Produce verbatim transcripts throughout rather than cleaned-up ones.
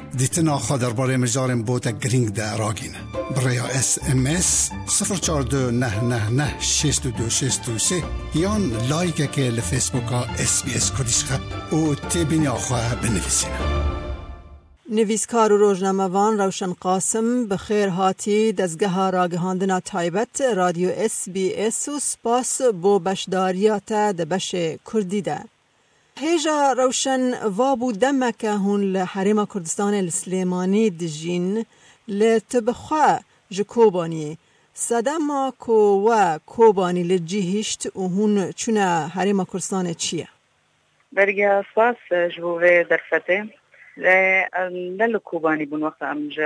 دیتنا خود درباره مجارم بوتا گرینگ ده راگین برای اس ام اس صفر چهار دو نه نه نه شش دو شش سه یان لایک که لفیسبوکا اس بی اس کردیش خب و تیبین آخواه بنویسین. نویسکار و روزنامه‌وان روشن قاسم بخیر هاتی دزگاه راگهاندنا تایبت رادیو اس بی اس و سپاس بو بشداریات ده بش کردی ده. هیجا روشن وابو دمک هون لحرم کردستان السلیمانی دجین لتبخوا جکوبانی صدما کو و کوبانی لجیهشت و هون چونه حرم کردستان چیه؟ برگه سپاس جبوه درفته لل کوبانی بون وقت امج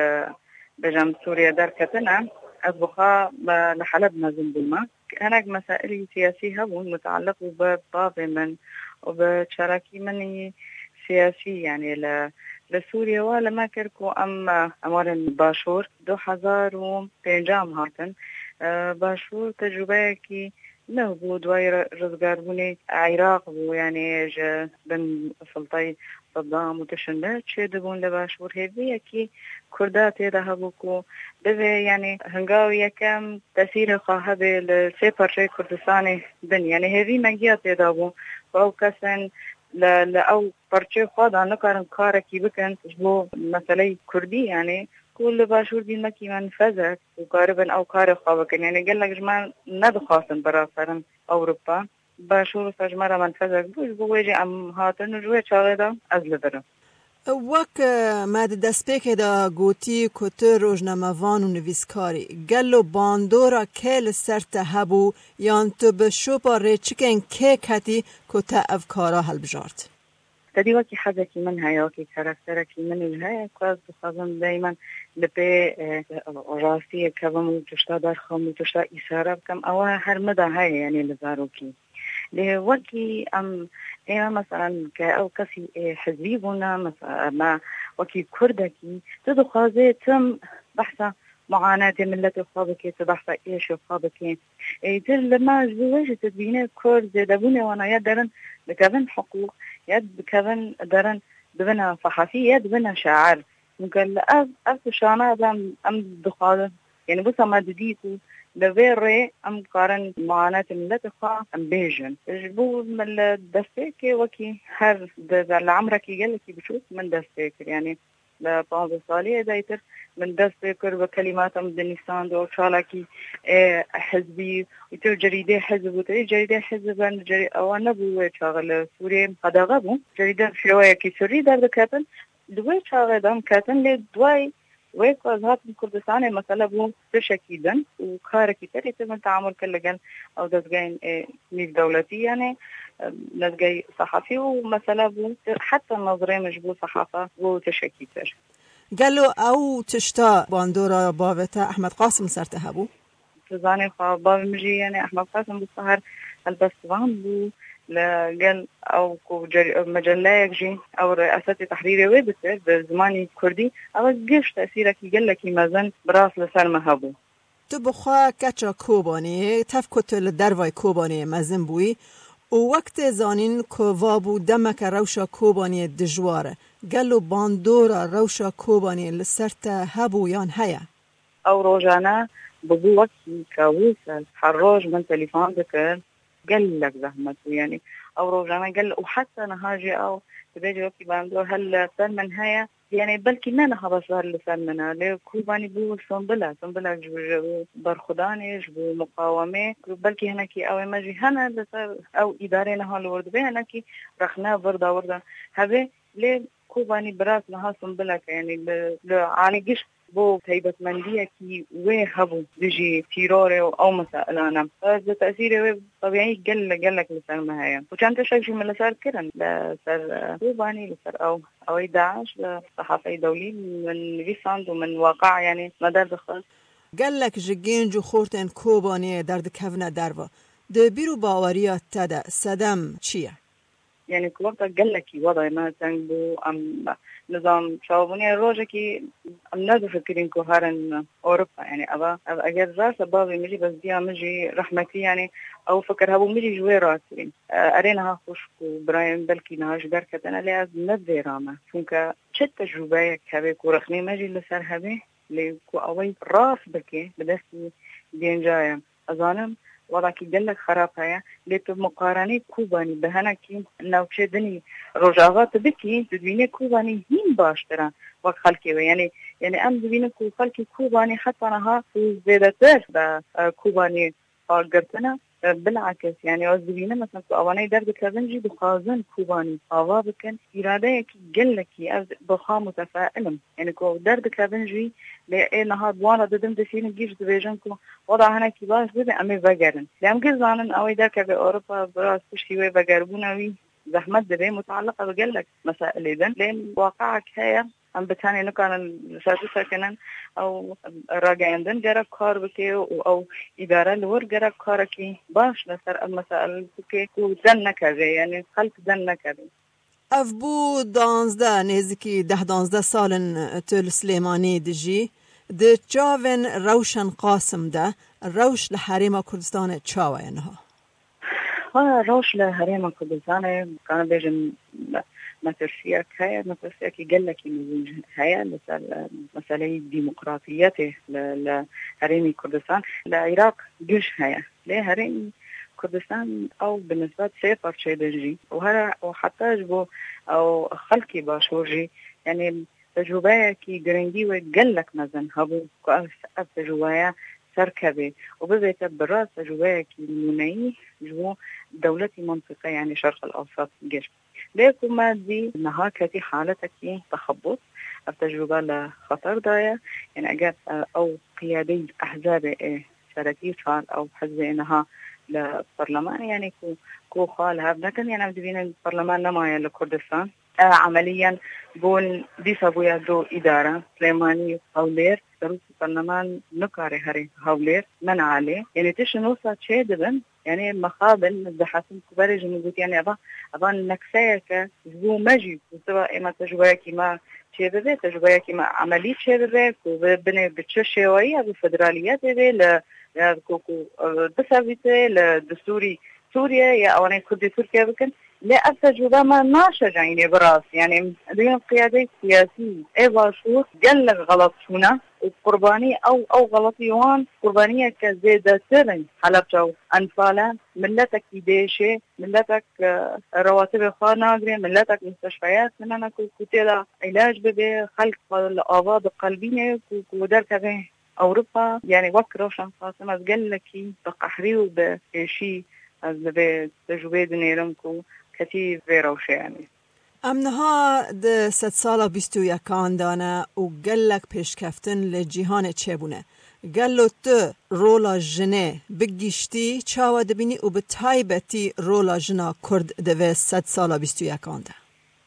بجام سوريا دركتنا أصبحا لحلب نازم بالما هناك مسائل سياسية متعلقة ببعض من وبشراكي مني سياسي يعني ل لسوريا ولا ما كركو أم أمر باشور دو حزار وبينجام هاتن باشور تجربة كي نه بود وای رزگار بونی عراق بو یعنی ج بن سلطای صدام وتشنده چه دبون لباشور هذه کی کردات ده بوکو ده یعنی هنگاوی یکم تاثیر خواهد لسه پرچه کردستان دن یعنی هذه مگیات ده بو او کسن ل او پرچه خود آن کارن کار کی بکن جو مسئله کردی یعنی كل باشور دي مكي منفذة وقاربا أو كار خابك يعني قال لك جماعة ندخاسن براسرن أوروبا باشور فجمرة منفذة بوش بوجي أم هاتن وجوه شاغدا أزل برا وك ماد دسپیک دا گوتی کتر روزنامه‌وان و نویسکاری گلو باندورا کل سرت هبو یان تو به شوپا ریچکن که کتی کتا افکارا هل بجارت تدي وكي حاجة كي منها يا وكي كاركترة كي من الهاي كواز بخازن دايما لبي راسية كبم وتشتا درخم وتشتا إسارة بكم أوها هر مدى هاي يعني لزاروكي له وكي أم إيه مثلا كأو كسي حزبيبنا مثلا ما وكي كردكي تدو خازي تم بحثة معاناة ملة خابكي تبحثة إيش خابكي إيه تل لما جواج تدبينه كرد دبونه وانا يدرن بكذن حقوق يد بكذن درن دبنا صحفي يد بنا شاعر ممكن أب أب شانا أم أم دخال يعني بس ما دديكو لغير أم قارن معاناة ملة خا أم بيجن جبوا من الدستك وكي هر العمرك يجلك بشوف من دستك يعني لبعض الصالية دايتر من دست بكر بكلمات مدنيستان دو شالكي اه حزبي ويتر جريدة حزب وتري جريدة حزب بن جري أو نبوة شغل سوري هذا غبو جريدة شوية كي سوري دار كاتن دوي شغل دام كاتن لدواي ويك وزهات كردستان مثلا بو تشكيدا وكاركي تري تم تعامل كلجن أو دزجين اه ميك دولتي يعني نزجي صحفي ومثلا بو حتى النظرية مجبو صحافة وتشكيتر قالوا أو تشتا باندورا بابتا أحمد قاسم سرته بو تزاني خاب باب مجي يعني أحمد قاسم بالسهر البستوان بو لقال أو كو مجلة يجي أو رئاسة تحريرية وبتصير بزماني كردي أو جيش تأثيرك يقول لك مازن براس لسلمة هبو تبخوا كاتشا كوباني تفكت للدرواي كوباني مازن بوي ووقت زانين كوابو دمك روشا كوباني دجواره قالوا باندورا روشا كوباني لسرت هبو يان هيا او روجانا بقول وقتي كاويسة حروج من تليفون ذكر قال لك زحمته يعني او روجانا قال وحتى نهاجي او تبيجي وقتي باندور هل سلمن هيا يعني بلكي ما نها بس هل سلمنا ليه كوباني بو سنبلا سنبلا جو برخداني جو مقاومة بلكي هناكي او ماجي هنا او ادارة نها الورد بي هناكي رخنا بردا وردا هذا ليه كوباني براس نها سنبلا يعني على جيش بو هيبة مندية كي ويهبو بيجي تيروري أو مسائلنا فهذا تأثيره طبيعي قل قلك لسلمة هيا وكان تشاك من لسار كرن لسار كوباني لسار أو أو داعش لصحافي دولي من ريساند ومن واقع يعني مدار دخل قلك جيجين جو خورتين كوباني درد كفنا دروا ده بيرو باوريات تدا سدم چيه؟ يعني كوابتا قلكي وضعي ما تنبو أم نظام شعبوني روجكي أمناد فكرين كوهارن أوروبا يعني أبا أجر راس بابي مجي بس ديا مجي رحمتي يعني أو فكر هبو مجي جوي راسين أرينها خوشكو برايم بلكي نهاش بركتنا لأز ندي راما فونك شت تجربة كهبي كورخني مجي لسر هبي لكو أوي راس بكي بدستي دين جاية أظانم وضعكي قلك خراب هيا ليتو مقارنة كوباني بهنكي انه تشدني رجاغات بكي تدويني كوباني هين باشترا وقت خلقي يعني يعني ام تدويني كو خلقي كوباني حتى انها زيادتر دا كوباني قرتنا بالعكس يعني وزبينا مثلا كو اواني درد كابنجي بخازن كوباني آوا بكن إرادة يكي قلكي بخا متفائلم يعني كو درد كابنجي لأي نهار بوانا ددم دسين جيش دبيجن كو وضع هنا كباش بده أمي بقرن لأم قزانن أوي داك بأوروبا براس كشكي بقربوناوي زحمت دبي متعلقة بقلك مسائل إذن لأن واقعك هيا أم بتاني نكان سادسة كنن أو راجعين دن جرب كار بكي أو إدارة لور جرب كاركي باش نسر المسائل بكي ودن نكذا يعني خلف دن نكذا اف بو دانزده نزدیکی ده دانزده سالن تل سلیمانی دجی ده چاون روشن قاسم ده روش لحریم کردستان چاوه اینها ها روش لحریم کردستان کان بیجن مترسیه که مترسیه که گله کی مزوج هيا مثلا مساله ديمقراطيته لحریم کردستان لعراق جوش هيا له حریم كردستان أو بالنسبة سيفر شيء دجي وهذا وحتى جبو أو خلقي باشورجي يعني تجربة كي جريندي وقلك مثلا هبو كأف تجربة سركبة وبزيت براس تجربة كي مني جبو دولتي منطقة يعني شرق الأوسط جيش ليكو ما دي نهاكتي حالتك تخبط التجربة لخطر دايا يعني أجاب أو قيادي أحزاب شركي صار أو حزب إنها للبرلمان يعني كو كو خالها لكن يعني بدين البرلمان نمايا لكردستان آه عمليا بون دي سابويا دو إدارة سليماني هولير دروس البرلمان نكاري هري هولير من عليه يعني تشنوصا تشيدبن يعني مقابل الزحاسم كباري جنوبوت يعني أبا أبا نكسايك زبو مجي سواء إما تجربة كما تشيبه تجربة كما عملية تشيبه وبني بتشوشيوية بفدراليات به ل كوكو بسابيته لدستوري سوريا يا أواني كردي تركيا بكن لا التجربة ما ناشج يعني براس يعني دين قيادة سياسي أي باشور جل غلط هنا وقرباني أو أو غلطيوان قربانية كزيادة سرن حلب جو أنفالا ملتك يديشة ملتك رواتب خاناقرة ملتك مستشفيات مننا كوتيلا علاج ببي خلق الأعضاء القلبية ودار كذا أوروبا يعني وقت روشن قاسم از قلكي بقحريو بشي از بتجربة دنيرمكو كتير روشة يعني امنها ده ست سالا بیستو یکان دانه و گلک پیشکفتن لجیهان چه بونه گلو تو رولا جنه بگیشتی چاوا دبینی و به تایبتی رولا جنا کرد دوه ست سالا بیستو یکان ده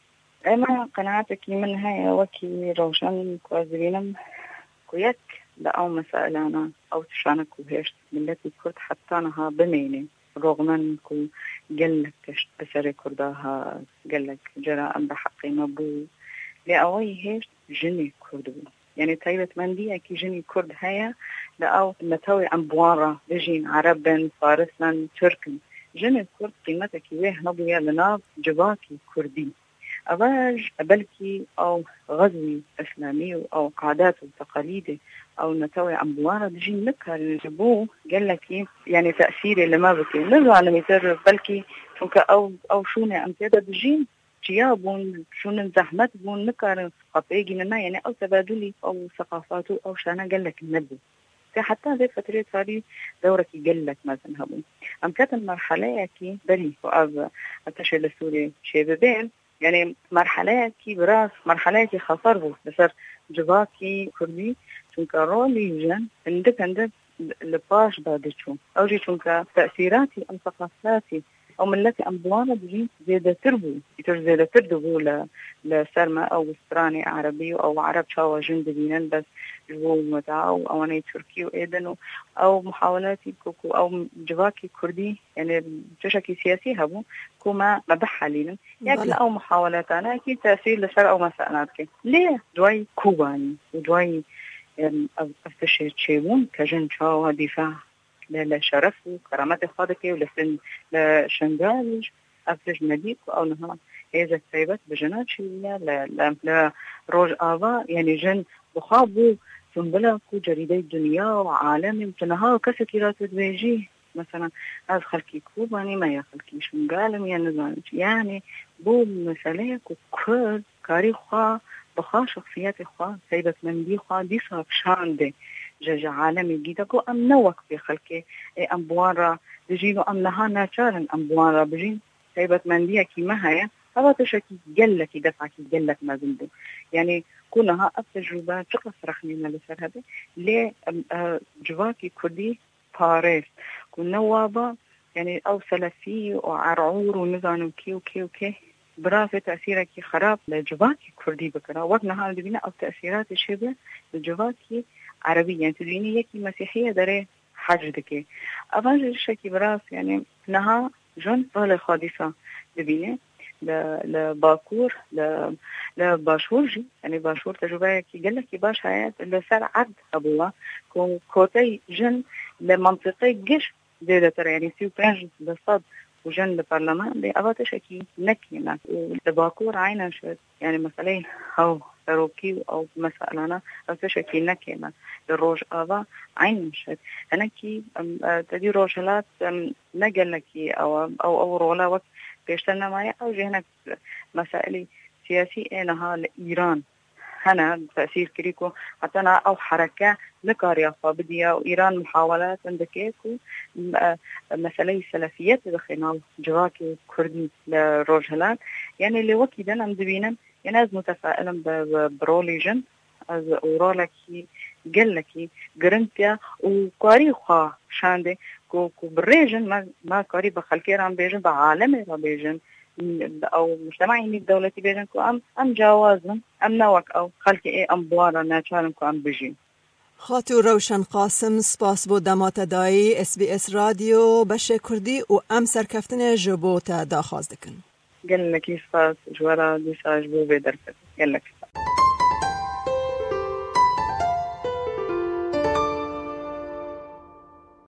اما قناعتك من هاي وكي روشن كوازبينم كويك لا أو مسألة أو تشانك وهيش ملتي كرد حتى أنها بميني رغم كو قلك بسري كردها قلك جراء بحقي مبو لأوي هيش جني كردو يعني تايبة مندية كي جني كرد هيا لأو نتوي عن بوارة بجين عربا فارسا تركا جني كرد قيمتك ويه نبويا لناب جباكي كردي أباج بلكي أو غزوي إسلامي أو قعدات وتقاليد أو نتوي عن بوارة بجي نكهر نجبوه قال لك يعني تأثيري لما بكي نرجع لمثال بلكي فنك أو أو شوني أمتدى بجين جيابون شون زحمت بون نكهر قطيجي لنا يعني أو تبادلي أو ثقافاته أو شانا قال لك النبو حتى هذه فترة صاري دورك قال لك مثلا هبون أم كانت المرحلة كي بري وأب أتشل السوري شبابين يعني مرحلة كي براس مرحلة كي خطر بو بسر جباكي كردي چونك رولي جن عندك عندك لباش بعد شو أوجي چونك تأثيراتي أم ثقافاتي او ملت ام بوانا بجي زيادة تربو يتر زيادة تردبو ل لسرما او استراني عربي او عرب شاوا جند بينن بس جو متاع او اني تركي وايدن او محاولاتي كوكو او جواكي كردي يعني بشكل سياسي هبو كوما مبحلين يعني او محاولات انا اكيد تاثير لشر او مسألاتك ليه دواي كوباني ودواي افتشر تشيبون كجن شاوا دفاع لشرف وكرامات خادك ولسن لشنغالج أفتش مديك أو نها هذا السيبات بجنات شوية ل ل روج آبا يعني جن بخابو سنبلا كو جريدة الدنيا وعالمي متنها كسكيرات تدويجي مثلا هذا خلقي كوباني ما يخلقي شنغالم يعني نزانج يعني بو مسألة كل كاري خا بخا شخصيات خا سيبات من دي خا دي صار شانده جا عالمي جيدا كو أم نوك بخلقه أم بوارا بجينو أم نها ناتشارن أم بوارا بجين سيبت مندية كيما هيا هذا تشكي جلك دفعك جلك ما زندو يعني كونها التجربة شقة فرخنينا لسر هذا ليه جواكي كردي باريس كون نوابا يعني أو سلفي وعرعور ونزان وكي وكي وكي برافة تأثيرك خراب لجواكي كردي بكرا وقنا هذا بينا أو تأثيرات الشبه لجواكي عربية يعني تدويني يكي مسيحية داري حاج دكي أفانج الشكي براس يعني نها جون طالة خادثة دبيني لباكور لباشورجي يعني باشور تجربة كي قال لك باش حياة اللي صار عد أبوها كون كوتي جن لمنطقة جيش ديدا ترى يعني سيو بانج لصاد وجن البرلمان دي أفاتش أكي نكينا لباكور عينا شد يعني مثلا أو روكي أو مسألة أفاتش أكي نكينا الروج آبا عين شد أنا كي تدي روجلات نقل لكي أو أو أو رولا وقت بيشتغلنا معي أو جهنا مسائل سياسية إنها لإيران هنا تأثير كريكو حتى أنا أو حركة لكاريا فابدية وإيران محاولات عندكيكو مسألة سلفيات دخلنا جواكي كردي لروجهلات يعني اللي وكيدا نم دبينا يعني أز متفائلا بروليجن أز أورولكي قلكي قرنتيا وقاري خوا شانده كو كو بالريجن ما ما قاري بخلكي رام بيجن بعالمي رام بيجن أو مجتمعين الدولة بيجن كو أم أم جوازن أم نوك أو خلكي إيه أم بوارا ناتشارن كو أم بيجين خاطر روشن قاسم سپاس بو دمات دایی اس بی اس رادیو بشه کردی و ام سرکفتن جبو تا داخواز دکن قال لك سپاس جوارا ديساج بو بيدرفت قال لك